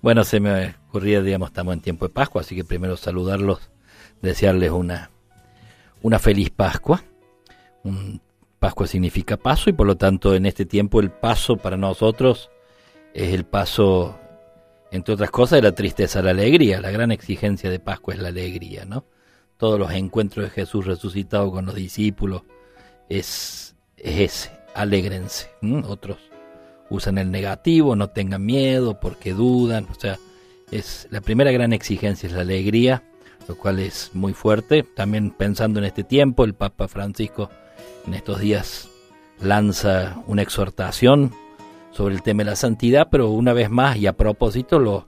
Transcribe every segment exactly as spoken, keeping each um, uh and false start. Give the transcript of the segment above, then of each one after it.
Bueno, se me ocurría, digamos, estamos en tiempo de Pascua, así que primero saludarlos, desearles una, una feliz Pascua. Un, Pascua significa paso y por lo tanto en este tiempo el paso para nosotros es el paso, entre otras cosas, de la tristeza a la alegría. La gran exigencia de Pascua es la alegría, ¿no? Todos los encuentros de Jesús resucitado con los discípulos es, es ese, alégrense. ¿Mm? Otros usan el negativo, no tengan miedo porque dudan, o sea, es la primera gran exigencia es la alegría, lo cual es muy fuerte. También pensando en este tiempo, el Papa Francisco en estos días lanza una exhortación sobre el tema de la santidad, pero una vez más y a propósito lo,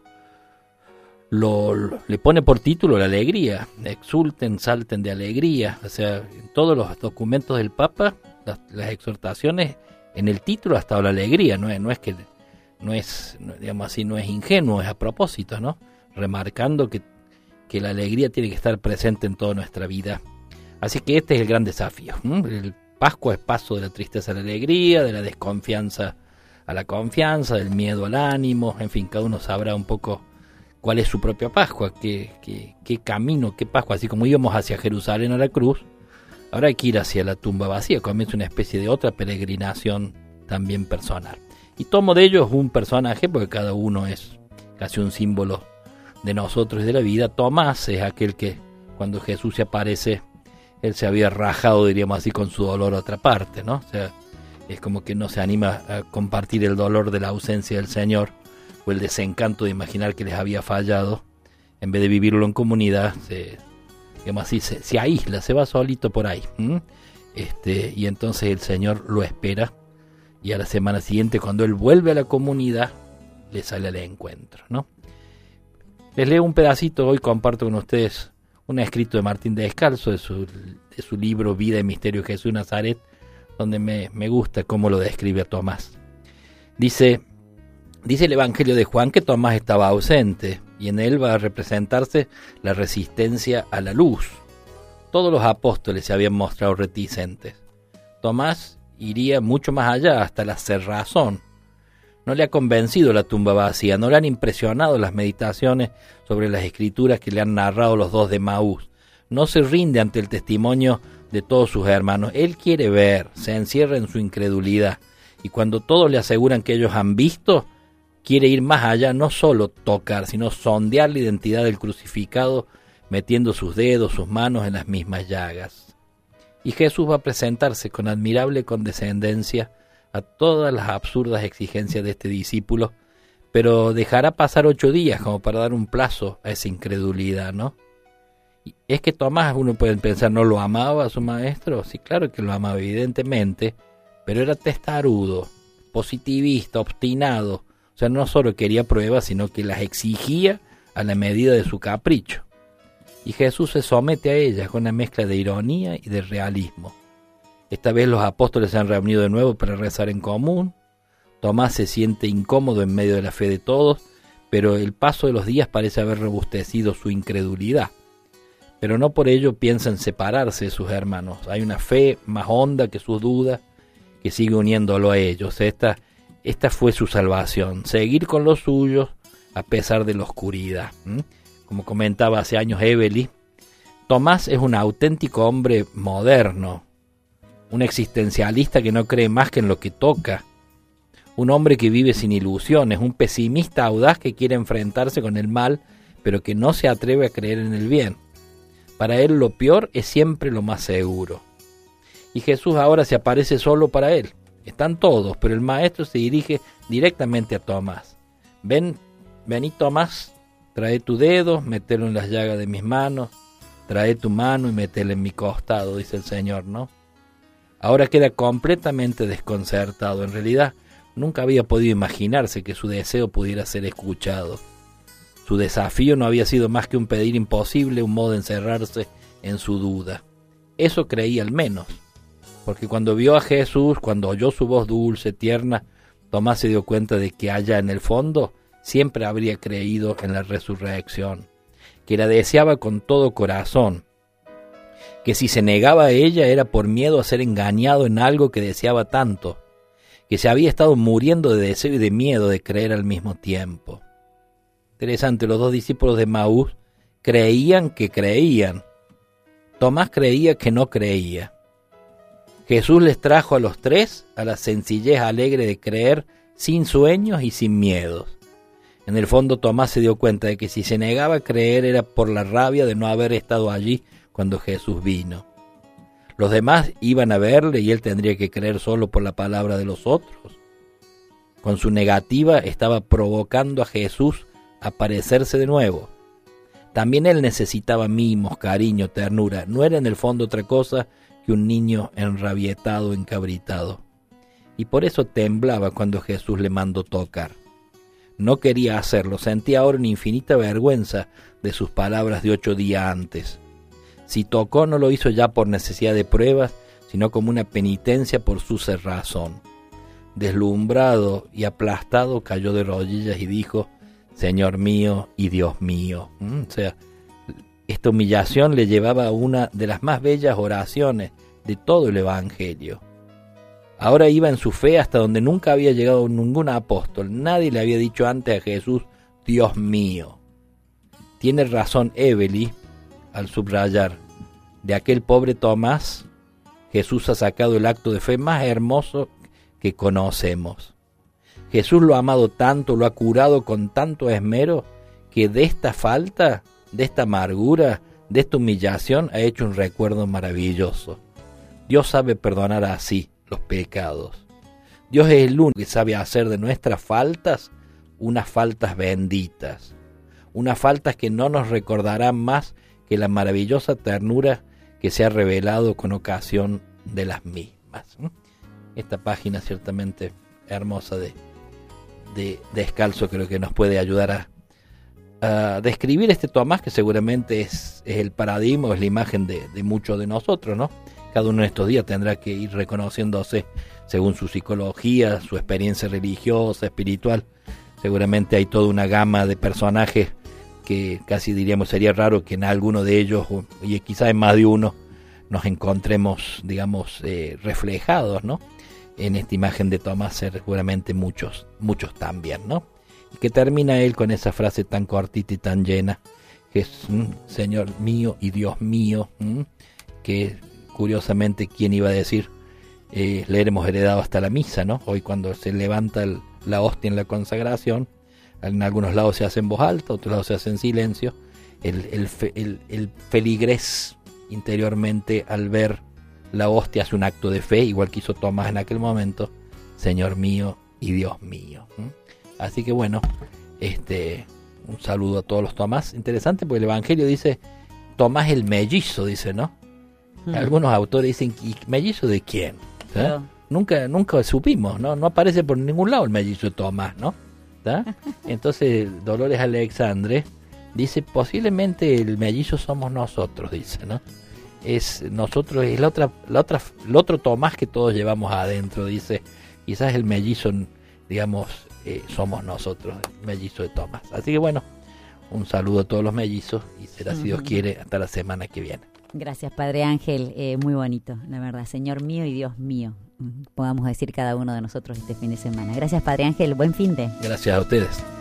lo, lo le pone por título la alegría, exulten, salten de alegría, o sea, en todos los documentos del Papa, las, las exhortaciones, en el título ha estado la alegría, no es, no es que, no es, digamos así, no es ingenuo, es a propósito, ¿no? Remarcando que, que la alegría tiene que estar presente en toda nuestra vida. Así que este es el gran desafío. ¿Mm? El Pascua es paso de la tristeza a la alegría, de la desconfianza a la confianza, del miedo al ánimo, en fin, cada uno sabrá un poco cuál es su propia Pascua, qué, qué, qué camino, qué Pascua, así como íbamos hacia Jerusalén a la cruz. Ahora hay que ir hacia la tumba vacía, comienza una especie de otra peregrinación también personal. Y tomo de ellos un personaje, porque cada uno es casi un símbolo de nosotros y de la vida. Tomás es aquel que cuando Jesús se aparece, él se había rajado, diríamos así, con su dolor a otra parte, ¿no? O sea, es como que no se anima a compartir el dolor de la ausencia del Señor, o el desencanto de imaginar que les había fallado. En vez de vivirlo en comunidad, se... digamos así, se, se aísla, se va solito por ahí. ¿Mm? Este, y entonces el Señor lo espera, y a la semana siguiente, cuando él vuelve a la comunidad, le sale al encuentro, ¿no? Les leo un pedacito, hoy comparto con ustedes un escrito de Martín Descalzo, de su, de su libro Vida y Misterio de Jesús de Nazaret, donde me, me gusta cómo lo describe a Tomás. Dice, dice el Evangelio de Juan que Tomás estaba ausente, y en él va a representarse la resistencia a la luz. Todos los apóstoles se habían mostrado reticentes. Tomás iría mucho más allá, hasta la cerrazón. No le ha convencido la tumba vacía, no le han impresionado las meditaciones sobre las escrituras que le han narrado los dos de Maús. No se rinde ante el testimonio de todos sus hermanos. Él quiere ver, se encierra en su incredulidad. Y cuando todos le aseguran que ellos han visto, quiere ir más allá, no solo tocar, sino sondear la identidad del crucificado, metiendo sus dedos, sus manos en las mismas llagas. Y Jesús va a presentarse con admirable condescendencia a todas las absurdas exigencias de este discípulo, pero dejará pasar ocho días como para dar un plazo a esa incredulidad, ¿no? Y es que Tomás, uno puede pensar, ¿no lo amaba a su maestro? Sí, claro que lo amaba, evidentemente, pero era testarudo, positivista, obstinado. O sea, no solo quería pruebas, sino que las exigía a la medida de su capricho. Y Jesús se somete a ellas con una mezcla de ironía y de realismo. Esta vez los apóstoles se han reunido de nuevo para rezar en común. Tomás se siente incómodo en medio de la fe de todos, pero el paso de los días parece haber robustecido su incredulidad. Pero no por ello piensa en separarse de sus hermanos. Hay una fe más honda que sus dudas que sigue uniéndolo a ellos. Esta, esta fue su salvación, seguir con los suyos a pesar de la oscuridad. ¿Mm? Como comentaba hace años Evely, Tomás es un auténtico hombre moderno, un existencialista que no cree más que en lo que toca, un hombre que vive sin ilusiones, un pesimista audaz que quiere enfrentarse con el mal, pero que no se atreve a creer en el bien. Para él lo peor es siempre lo más seguro. Y Jesús ahora se aparece solo para él. Están todos, pero el maestro se dirige directamente a Tomás. Ven, vení Tomás, trae tu dedo, mételo en las llagas de mis manos, trae tu mano y métela en mi costado, dice el Señor, ¿no? Ahora queda completamente desconcertado. En realidad, nunca había podido imaginarse que su deseo pudiera ser escuchado. Su desafío no había sido más que un pedir imposible, un modo de encerrarse en su duda. Eso creía al menos, porque cuando vio a Jesús, cuando oyó su voz dulce, tierna, Tomás se dio cuenta de que allá en el fondo siempre habría creído en la resurrección, que la deseaba con todo corazón, que si se negaba a ella era por miedo a ser engañado en algo que deseaba tanto, que se había estado muriendo de deseo y de miedo de creer al mismo tiempo. Interesante, los dos discípulos de Maús creían que creían. Tomás creía que no creía. Jesús les trajo a los tres a la sencillez alegre de creer sin sueños y sin miedos. En el fondo Tomás se dio cuenta de que si se negaba a creer era por la rabia de no haber estado allí cuando Jesús vino. Los demás iban a verle y él tendría que creer solo por la palabra de los otros. Con su negativa estaba provocando a Jesús a aparecerse de nuevo. También él necesitaba mimos, cariño, ternura. No era en el fondo otra cosa que un niño enrabietado, encabritado. Y por eso temblaba cuando Jesús le mandó tocar. No quería hacerlo, sentía ahora una infinita vergüenza de sus palabras de ocho días antes. Si tocó, no lo hizo ya por necesidad de pruebas, sino como una penitencia por su cerrazón. Deslumbrado y aplastado, cayó de rodillas y dijo: Señor mío y Dios mío. ¿Mm? O sea, esta humillación le llevaba a una de las más bellas oraciones de todo el Evangelio. Ahora iba en su fe hasta donde nunca había llegado ningún apóstol. Nadie le había dicho antes a Jesús: Dios mío. Tiene razón Evely al subrayar: de aquel pobre Tomás, Jesús ha sacado el acto de fe más hermoso que conocemos. Jesús lo ha amado tanto, lo ha curado con tanto esmero, que de esta falta, de esta amargura, de esta humillación ha hecho un recuerdo maravilloso. Dios sabe perdonar así los pecados. Dios es el único que sabe hacer de nuestras faltas unas faltas benditas, unas faltas que no nos recordarán más que la maravillosa ternura que se ha revelado con ocasión de las mismas. Esta página ciertamente hermosa de, de Descalzo creo que nos puede ayudar a, a describir este Tomás, que seguramente es, es el paradigma, es la imagen de, de muchos de nosotros, ¿no? Cada uno de estos días tendrá que ir reconociéndose según su psicología, su experiencia religiosa, espiritual. Seguramente hay toda una gama de personajes que casi diríamos sería raro que en alguno de ellos, y quizás en más de uno, nos encontremos, digamos, eh, reflejados, ¿no? En esta imagen de Tomás, seguramente muchos, muchos también, ¿no? Y que termina él con esa frase tan cortita y tan llena, que es mm, Señor mío y Dios mío, mm, que curiosamente, ¿quién iba a decir? Eh, le hemos heredado hasta la misa, ¿no? Hoy cuando se levanta el, la hostia en la consagración, en algunos lados se hace en voz alta, otros lados se hace en silencio. El, el, el, el feligrés interiormente al ver la hostia hace un acto de fe, igual que hizo Tomás en aquel momento: Señor mío y Dios mío. ¿Mm? Así que bueno, este, un saludo a todos los Tomás. Interesante porque el Evangelio dice Tomás el mellizo, dice, ¿no? Mm. Algunos autores dicen: ¿y mellizo de quién? ¿Eh? Nunca, nunca supimos, ¿no? No aparece por ningún lado el mellizo de Tomás, ¿no? ¿Tá? Entonces Dolores Alexandre dice: posiblemente el mellizo somos nosotros, dice, ¿no? Es nosotros, es la otra, la otra, el otro Tomás que todos llevamos adentro, dice. Quizás el mellizo, digamos, eh, somos nosotros, el mellizo de Tomás. Así que bueno, un saludo a todos los mellizos y será, uh-huh, si Dios quiere, hasta la semana que viene. Gracias, Padre Ángel, eh, muy bonito, la verdad. Señor mío y Dios mío, podamos decir cada uno de nosotros este fin de semana. Gracias, Padre Ángel, buen fin de. Gracias a ustedes.